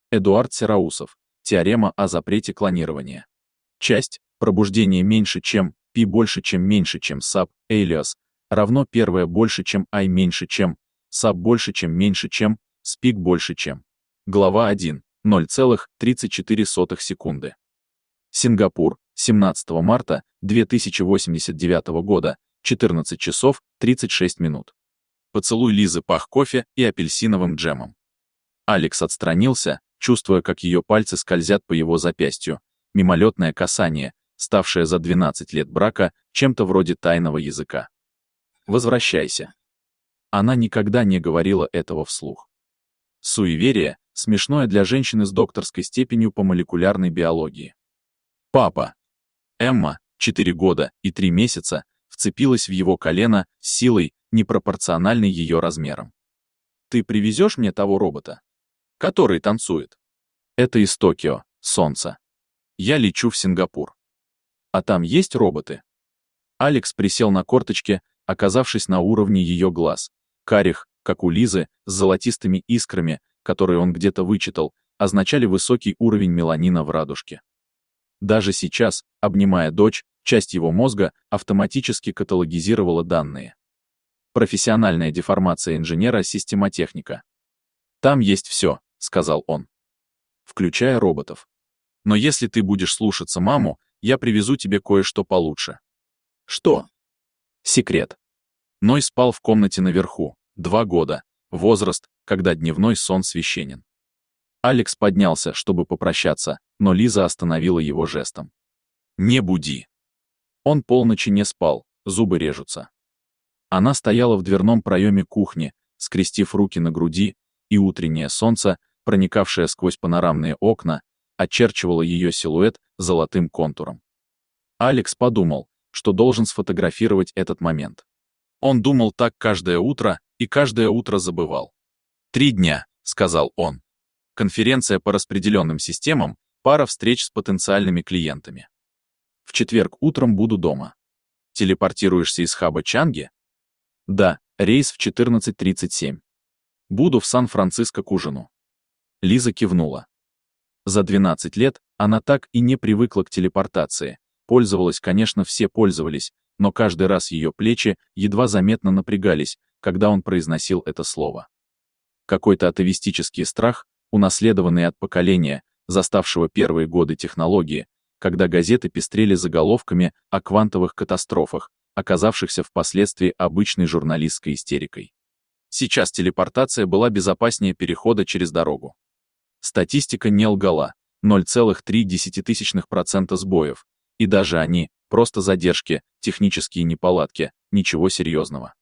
Эдуард Сераусов. Теорема о запрете клонирования. Часть. Пробуждение меньше, чем π больше, чем меньше, чем саб, Элиас, равно первое больше, чем I меньше, чем саб больше, чем меньше, чем спик больше, чем. Глава 1. 0,34 секунды. Сингапур. 17 марта 2089 года. 14 часов 36 минут. Поцелуй Лизы пах кофе и апельсиновым джемом. Алекс отстранился, чувствуя, как ее пальцы скользят по его запястью. Мимолетное касание, ставшее за 12 лет брака чем-то вроде тайного языка. «Возвращайся». Она никогда не говорила этого вслух. Суеверие, смешное для женщины с докторской степенью по молекулярной биологии. «Папа». Эмма, 4 года и 3 месяца, вцепилась в его колено с силой, непропорциональной ее размерам. «Ты привезешь мне того робота, который танцует?» «Это из Токио, солнце. Я лечу в Сингапур. А там есть роботы?» Алекс присел на корточки, оказавшись на уровне ее глаз. Карих, как у Лизы, с золотистыми искрами, которые он где-то вычитал, означали высокий уровень меланина в радужке. Даже сейчас, обнимая дочь, часть его мозга автоматически каталогизировала данные. Профессиональная деформация инженера-системотехника. «Там есть все», — сказал он. «Включая роботов. Но если ты будешь слушаться маму, я привезу тебе кое-что получше». «Что?» «Секрет». Ной спал в комнате наверху, 2 года, возраст, когда дневной сон священен. Алекс поднялся, чтобы попрощаться, но Лиза остановила его жестом. «Не буди». Он полночи не спал, зубы режутся. Она стояла в дверном проеме кухни, скрестив руки на груди, и утреннее солнце, проникавшее сквозь панорамные окна, очерчивало ее силуэт золотым контуром. Алекс подумал, что должен сфотографировать этот момент. Он думал так каждое утро и каждое утро забывал. 3 дня, сказал он. Конференция по распределенным системам, пара встреч с потенциальными клиентами. В четверг утром буду дома. Телепортируешься из хаба Чанги? Да, рейс в 14:37. Буду в Сан-Франциско к ужину. Лиза кивнула. За 12 лет она так и не привыкла к телепортации. Пользовалась, конечно, все пользовались, но каждый раз ее плечи едва заметно напрягались, когда он произносил это слово. Какой-то атовистический страх, унаследованный от поколения, заставшего первые годы технологии, когда газеты пестрели заголовками о квантовых катастрофах, оказавшихся впоследствии обычной журналистской истерикой. Сейчас телепортация была безопаснее перехода через дорогу. Статистика не лгала, 0,3% сбоев, и даже они, просто задержки, технические неполадки, ничего серьезного.